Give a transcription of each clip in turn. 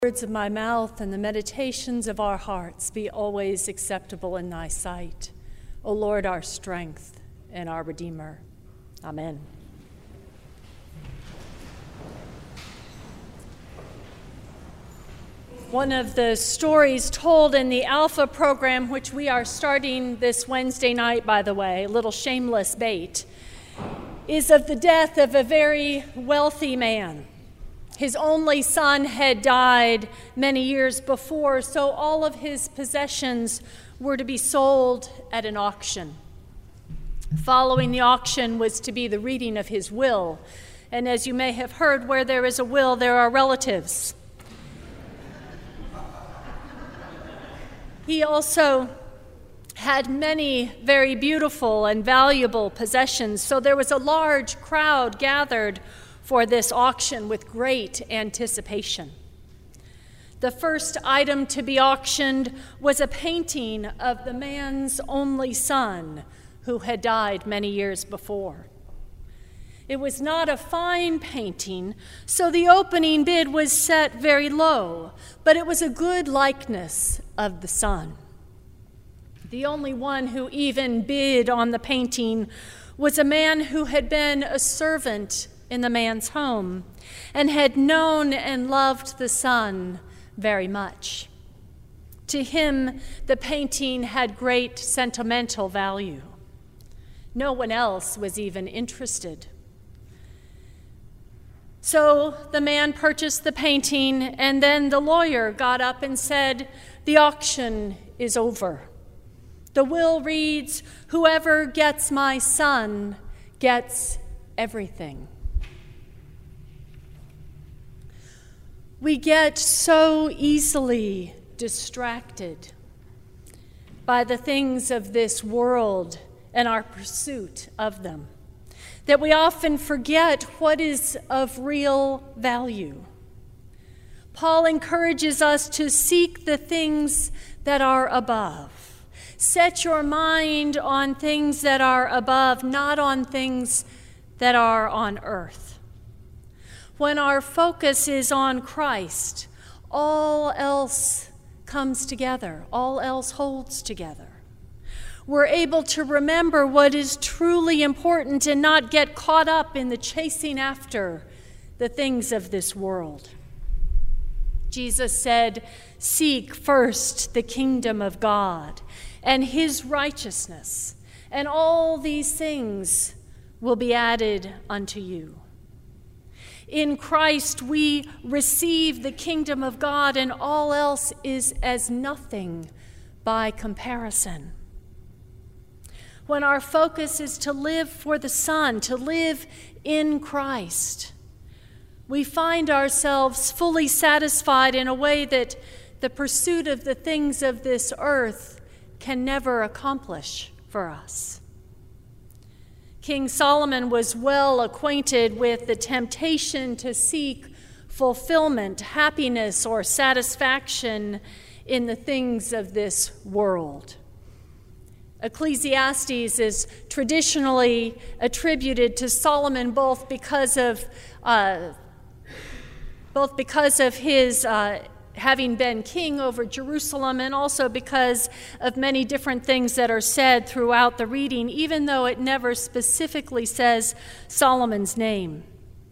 Words of my mouth and the meditations of our hearts be always acceptable in thy sight, O Lord, our strength and our Redeemer. Amen. One of the stories told in the Alpha program, which we are starting this Wednesday night, by the way, a little shameless bait, is of the death of a very wealthy man. His only son had died many years before, so all of his possessions were to be sold at an auction. Following the auction was to be the reading of his will. And as you may have heard, where there is a will, there are relatives. He also had many very beautiful and valuable possessions, so there was a large crowd gathered for this auction with great anticipation. The first item to be auctioned was a painting of the man's only son who had died many years before. It was not a fine painting, so the opening bid was set very low, but it was a good likeness of the son. The only one who even bid on the painting was a man who had been a servant in the man's home and had known and loved the son very much. To him, the painting had great sentimental value. No one else was even interested. So the man purchased the painting, and then the lawyer got up and said, "The auction is over. The will reads, whoever gets my son gets everything." We get so easily distracted by the things of this world and our pursuit of them that we often forget what is of real value. Paul encourages us to seek the things that are above. Set your mind on things that are above, not on things that are on earth. When our focus is on Christ, all else comes together, all else holds together. We're able to remember what is truly important and not get caught up in the chasing after the things of this world. Jesus said, "Seek first the kingdom of God and his righteousness, and all these things will be added unto you." In Christ, we receive the kingdom of God, and all else is as nothing by comparison. When our focus is to live for the Son, to live in Christ, we find ourselves fully satisfied in a way that the pursuit of the things of this earth can never accomplish for us. King Solomon was well acquainted with the temptation to seek fulfillment, happiness, or satisfaction in the things of this world. Ecclesiastes is traditionally attributed to Solomon both because of his having been king over Jerusalem, and also because of many different things that are said throughout the reading, even though it never specifically says Solomon's name.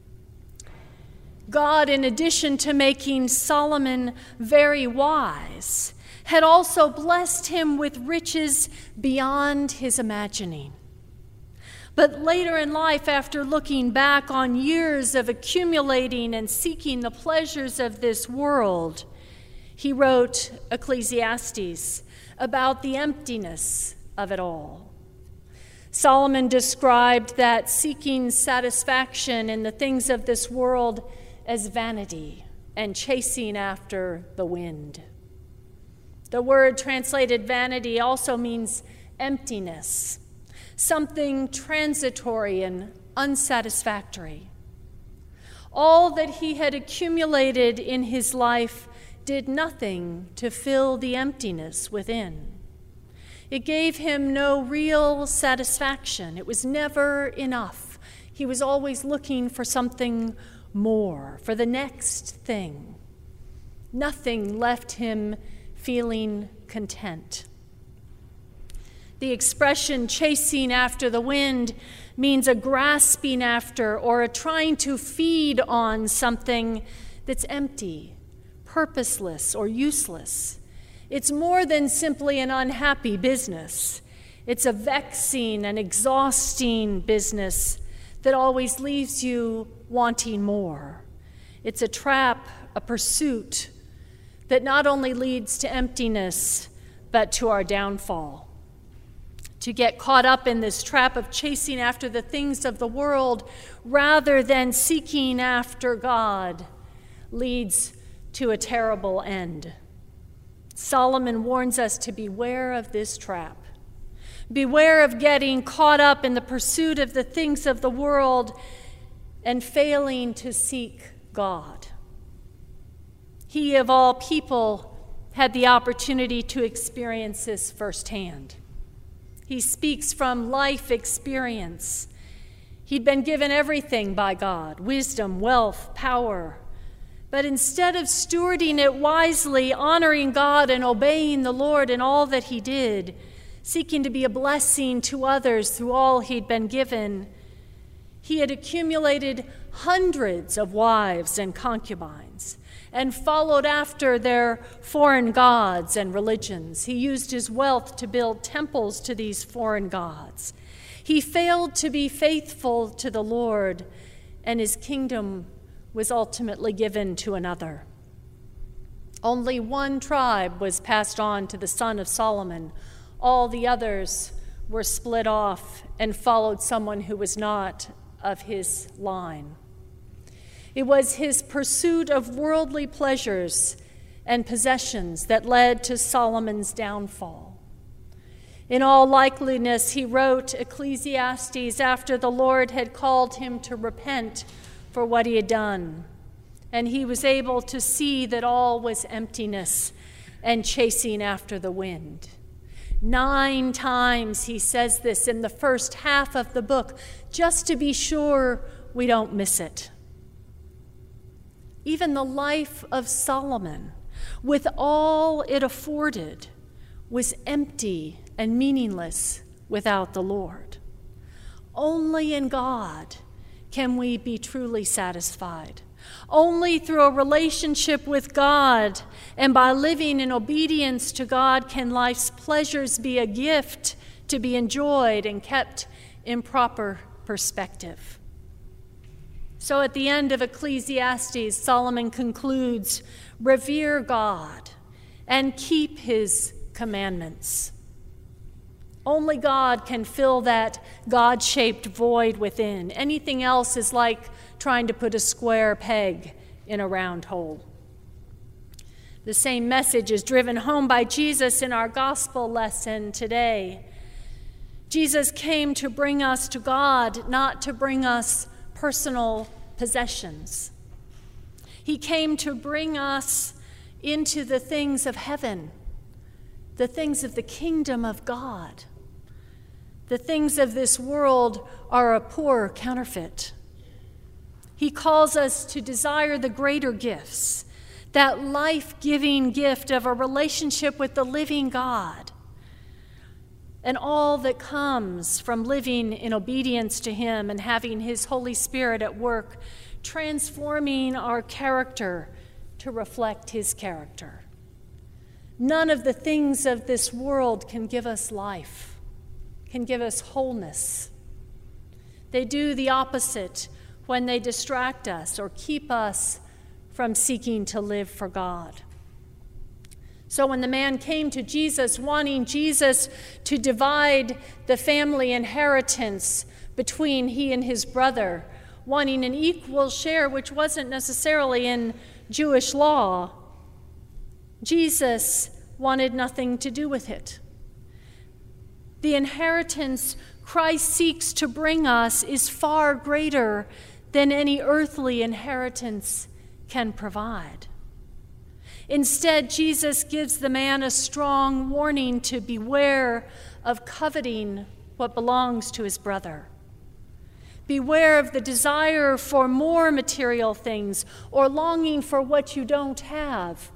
God, in addition to making Solomon very wise, had also blessed him with riches beyond his imagining. But later in life, after looking back on years of accumulating and seeking the pleasures of this world, he wrote Ecclesiastes about the emptiness of it all. Solomon described that seeking satisfaction in the things of this world as vanity and chasing after the wind. The word translated vanity also means emptiness, something transitory and unsatisfactory. All that he had accumulated in his life did nothing to fill the emptiness within. It gave him no real satisfaction. It was never enough. He was always looking for something more, for the next thing. Nothing left him feeling content. The expression chasing after the wind means a grasping after or a trying to feed on something that's empty, purposeless, or useless. It's more than simply an unhappy business. It's a vexing and exhausting business that always leaves you wanting more. It's a trap, a pursuit that not only leads to emptiness, but to our downfall. To get caught up in this trap of chasing after the things of the world rather than seeking after God leads to a terrible end. Solomon warns us to beware of this trap. Beware of getting caught up in the pursuit of the things of the world and failing to seek God. He, of all people, had the opportunity to experience this firsthand. He speaks from life experience. He'd been given everything by God: wisdom, wealth, power. But instead of stewarding it wisely, honoring God and obeying the Lord in all that he did, seeking to be a blessing to others through all he'd been given, he had accumulated hundreds of wives and concubines and followed after their foreign gods and religions. He used his wealth to build temples to these foreign gods. He failed to be faithful to the Lord, and his kingdom was ultimately given to another. Only one tribe was passed on to the son of Solomon. All the others were split off and followed someone who was not of his line. It was his pursuit of worldly pleasures and possessions that led to Solomon's downfall. In all likeliness, he wrote Ecclesiastes after the Lord had called him to repent for what he had done, and he was able to see that all was emptiness and chasing after the wind. 9 times he says this in the first half of the book, just to be sure we don't miss it. Even the life of Solomon, with all it afforded, was empty and meaningless without the Lord. Only in God can we be truly satisfied. Only through a relationship with God and by living in obedience to God can life's pleasures be a gift to be enjoyed and kept in proper perspective. So at the end of Ecclesiastes, Solomon concludes, "Revere God and keep his commandments." Only God can fill that God-shaped void within. Anything else is like trying to put a square peg in a round hole. The same message is driven home by Jesus in our gospel lesson today. Jesus came to bring us to God, not to bring us personal possessions. He came to bring us into the things of heaven, the things of the kingdom of God. The things of this world are a poor counterfeit. He calls us to desire the greater gifts, that life-giving gift of a relationship with the living God, and all that comes from living in obedience to him and having his Holy Spirit at work, transforming our character to reflect his character. None of the things of this world can give us life, can give us wholeness. They do the opposite when they distract us or keep us from seeking to live for God. So when the man came to Jesus, wanting Jesus to divide the family inheritance between he and his brother, wanting an equal share, which wasn't necessarily in Jewish law, Jesus wanted nothing to do with it. The inheritance Christ seeks to bring us is far greater than any earthly inheritance can provide. Instead, Jesus gives the man a strong warning to beware of coveting what belongs to his brother. Beware of the desire for more material things or longing for what you don't have,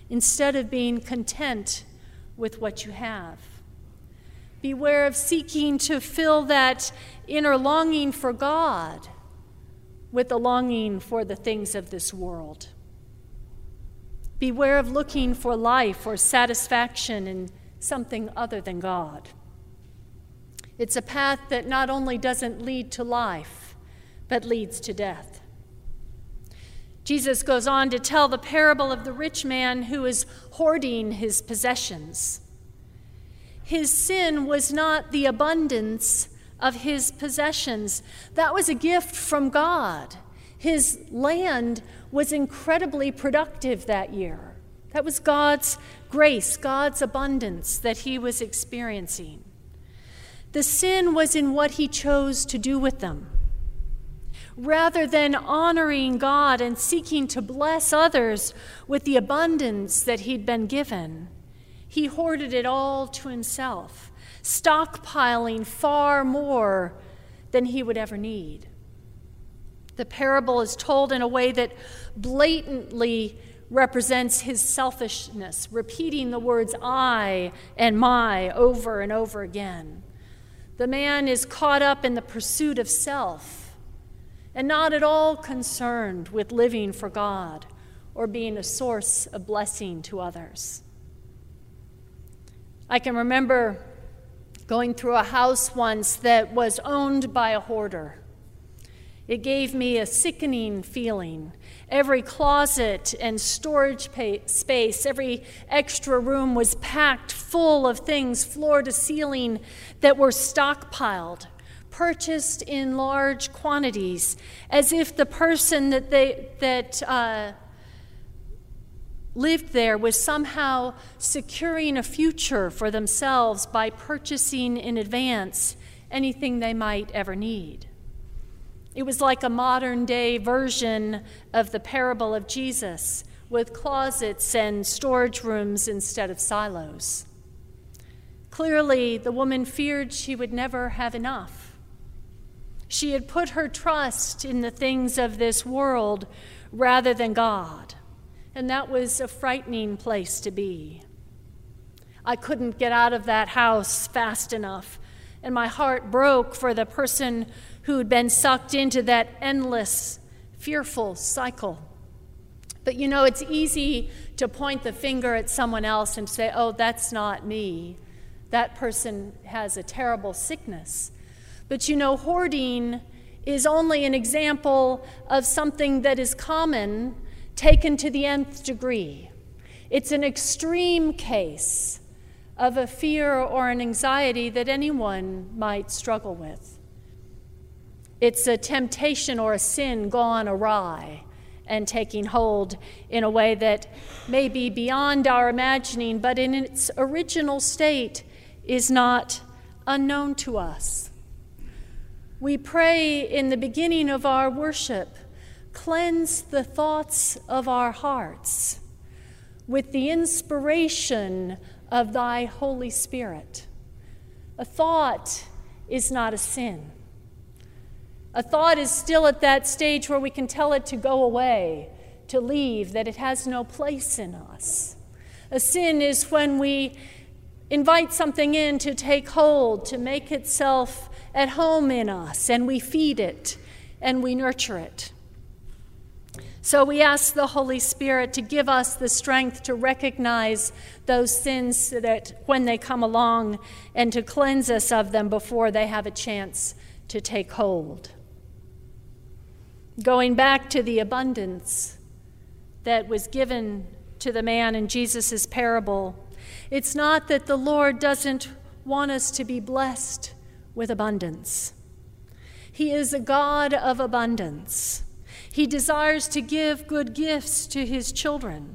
instead of being content with what you have. Beware of seeking to fill that inner longing for God with the longing for the things of this world. Beware of looking for life or satisfaction in something other than God. It's a path that not only doesn't lead to life, but leads to death. Jesus goes on to tell the parable of the rich man who is hoarding his possessions. His sin was not the abundance of his possessions. That was a gift from God. His land was incredibly productive that year. That was God's grace, God's abundance that he was experiencing. The sin was in what he chose to do with them. Rather than honoring God and seeking to bless others with the abundance that he'd been given, he hoarded it all to himself, stockpiling far more than he would ever need. The parable is told in a way that blatantly represents his selfishness, repeating the words I and my over and over again. The man is caught up in the pursuit of self and not at all concerned with living for God or being a source of blessing to others. I can remember going through a house once that was owned by a hoarder. It gave me a sickening feeling. Every closet and storage space, every extra room was packed full of things, floor to ceiling, that were stockpiled, purchased in large quantities, as if the person that lived there was somehow securing a future for themselves by purchasing in advance anything they might ever need. It was like a modern-day version of the parable of Jesus, with closets and storage rooms instead of silos. Clearly, the woman feared she would never have enough. She had put her trust in the things of this world rather than God, and that was a frightening place to be. I couldn't get out of that house fast enough, and my heart broke for the person who'd been sucked into that endless, fearful cycle. But you know, it's easy to point the finger at someone else and say, oh, that's not me. That person has a terrible sickness. But you know, hoarding is only an example of something that is common taken to the nth degree. It's an extreme case of a fear or an anxiety that anyone might struggle with. It's a temptation or a sin gone awry and taking hold in a way that may be beyond our imagining, but in its original state is not unknown to us. We pray in the beginning of our worship, cleanse the thoughts of our hearts with the inspiration of thy Holy Spirit. A thought is not a sin. A thought is still at that stage where we can tell it to go away, to leave, that it has no place in us. A sin is when we invite something in to take hold, to make itself at home in us, and we feed it and we nurture it. So we ask the Holy Spirit to give us the strength to recognize those sins so that when they come along, and to cleanse us of them before they have a chance to take hold. Going back to the abundance that was given to the man in Jesus' parable, it's not that the Lord doesn't want us to be blessed with abundance. He is a God of abundance. He desires to give good gifts to his children.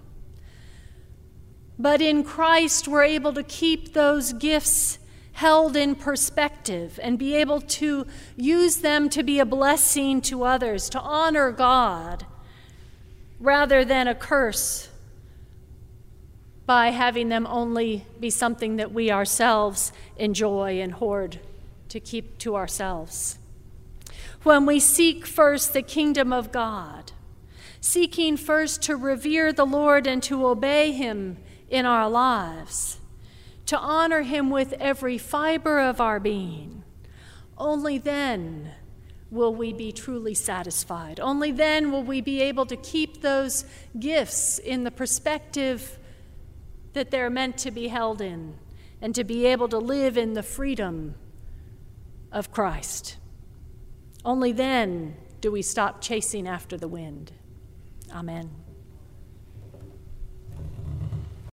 But in Christ, we're able to keep those gifts held in perspective and be able to use them to be a blessing to others, to honor God, rather than a curse by having them only be something that we ourselves enjoy and hoard to keep to ourselves. When we seek first the kingdom of God, seeking first to revere the Lord and to obey him in our lives, to honor him with every fiber of our being, only then will we be truly satisfied. Only then will we be able to keep those gifts in the perspective that they're meant to be held in, and to be able to live in the freedom of Christ. Only then do we stop chasing after the wind. Amen.